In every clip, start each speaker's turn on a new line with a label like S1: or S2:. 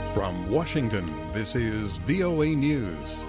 S1: From Washington, this is VOA News.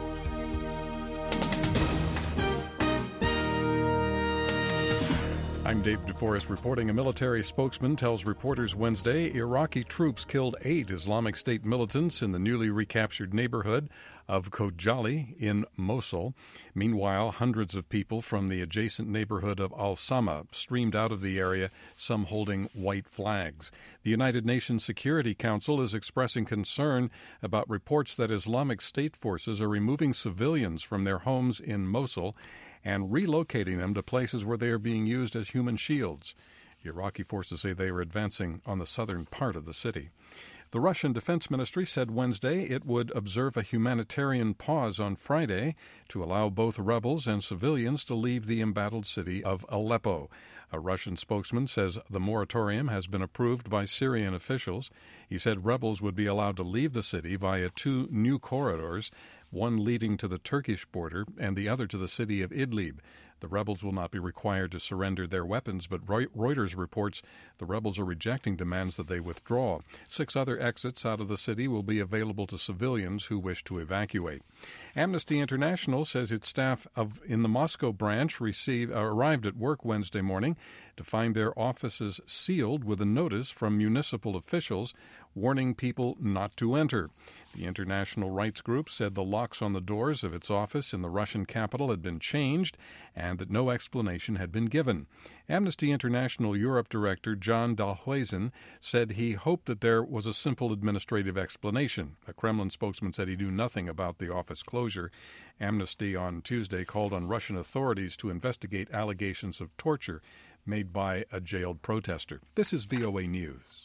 S1: I'm Dave DeForest reporting. A military spokesman tells reporters Wednesday Iraqi troops killed 8 Islamic State militants in the newly recaptured neighborhood of Khojaly in Mosul. Meanwhile, hundreds of people from the adjacent neighborhood of Al-Sama streamed out of the area, some holding white flags. The United Nations Security Council is expressing concern about reports that Islamic State forces are removing civilians from their homes in Mosul and relocating them to places where they are being used as human shields. Iraqi forces say they are advancing on the southern part of the city. The Russian Defense Ministry said Wednesday it would observe a humanitarian pause on Friday to allow both rebels and civilians to leave the embattled city of Aleppo. A Russian spokesman says the moratorium has been approved by Syrian officials. He said rebels would be allowed to leave the city via 2 new corridors, one leading to the Turkish border and the other to the city of Idlib. The rebels will not be required to surrender their weapons, but Reuters reports the rebels are rejecting demands that they withdraw. 6 other exits out of the city will be available to civilians who wish to evacuate. Amnesty International says its staff in the Moscow branch arrived at work Wednesday morning to find their offices sealed with a notice from municipal officials warning people not to enter. The international rights group said the locks on the doors of its office in the Russian capital had been changed and that no explanation had been given. Amnesty International Europe Director John Dalhuisen said he hoped that there was a simple administrative explanation. A Kremlin spokesman said he knew nothing about the office closure. Amnesty on Tuesday called on Russian authorities to investigate allegations of torture made by a jailed protester. This is VOA News.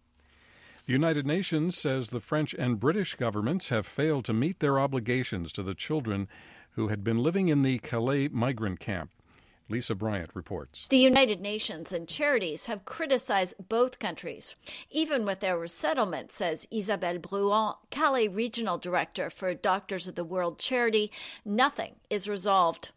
S1: The United Nations says the French and British governments have failed to meet their obligations to the children who had been living in the Calais migrant camp. Lisa Bryant reports.
S2: The United Nations and charities have criticized both countries, even with their resettlement, says Isabelle Bruant, Calais Regional Director for Doctors of the World charity. Nothing is resolved.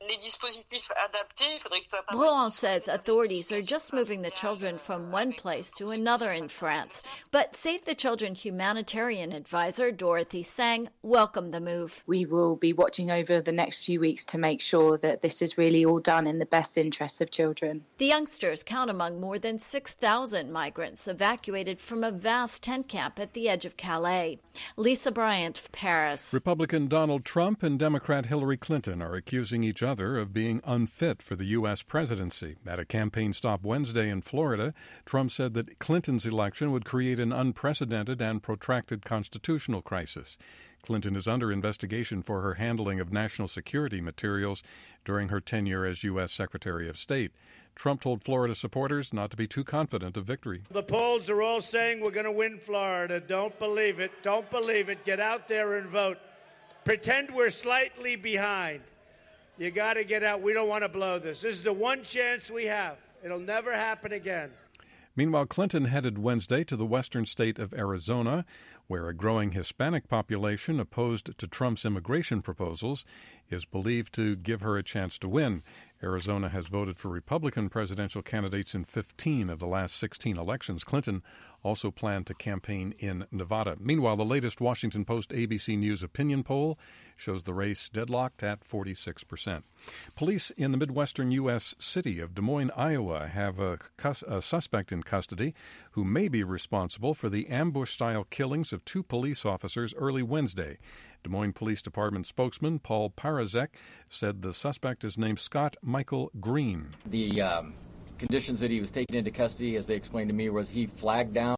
S2: Bruant says authorities are just moving the children from one place to another in France. But Save the Children humanitarian advisor Dorothy Sang welcomed the move.
S3: We will be watching over the next few weeks to make sure that this is really all done in the best interests of children.
S2: The youngsters count among more than 6,000 migrants evacuated from a vast tent camp at the edge of Calais. Lisa Bryant, Paris.
S1: Republican Donald Trump and Democrat Hillary Clinton are accusing each other of being unfit for the U.S. presidency. At a campaign stop Wednesday in Florida, Trump said that Clinton's election would create an unprecedented and protracted constitutional crisis. Clinton is under investigation for her handling of national security materials during her tenure as U.S. Secretary of State. Trump told Florida supporters not to be too confident of victory.
S4: The polls are all saying we're going to win Florida. Don't believe it. Don't believe it. Get out there and vote. Pretend we're slightly behind. You got to get out. We don't want to blow this. This is the one chance we have. It'll never happen again.
S1: Meanwhile, Clinton headed Wednesday to the western state of Arizona, where a growing Hispanic population opposed to Trump's immigration proposals is believed to give her a chance to win. Arizona has voted for Republican presidential candidates in 15 of the last 16 elections. Clinton also planned to campaign in Nevada. Meanwhile, the latest Washington Post ABC News opinion poll shows the race deadlocked at 46%. Police in the Midwestern U.S. city of Des Moines, Iowa, have a suspect in custody who may be responsible for the ambush-style killings of 2 police officers early Wednesday. Des Moines Police Department spokesman Paul Parazek said the suspect is named Scott Michael Green.
S5: The conditions that he was taken into custody, as they explained to me, was he flagged down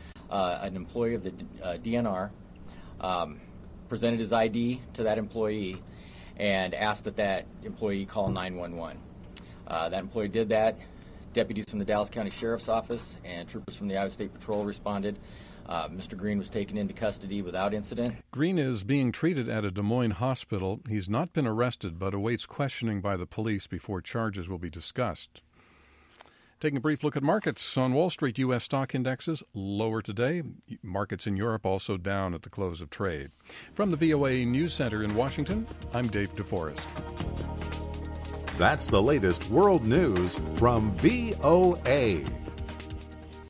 S5: an employee of the DNR, presented his ID to that employee, and asked that employee call 911. That employee did that. Deputies from the Dallas County Sheriff's Office and troopers from the Iowa State Patrol responded. Mr. Green was taken into custody without incident.
S1: Green is being treated at a Des Moines hospital. He's not been arrested, but awaits questioning by the police before charges will be discussed. Taking a brief look at markets. On Wall Street, U.S. stock indexes lower today. Markets in Europe also down at the close of trade. From the VOA News Center in Washington, I'm Dave DeForest.
S6: That's the latest world news from VOA.